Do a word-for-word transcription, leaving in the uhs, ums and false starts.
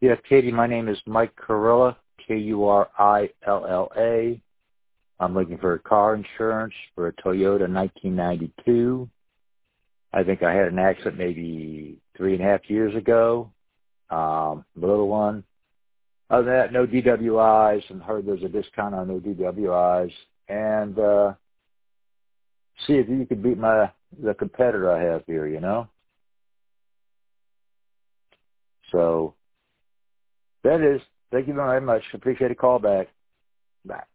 Yeah, Katie, my name is Mike Kurilla, K U R I L L A. I'm looking for car insurance for a Toyota nineteen ninety-two. I think I had an accident maybe three and a half years ago, um, a little one. Other than that, no D W Is, and heard there's a discount on no D W Is. And uh, see if you could beat my the competitor I have here, you know? So that is, thank you very much. Appreciate a call back. Bye.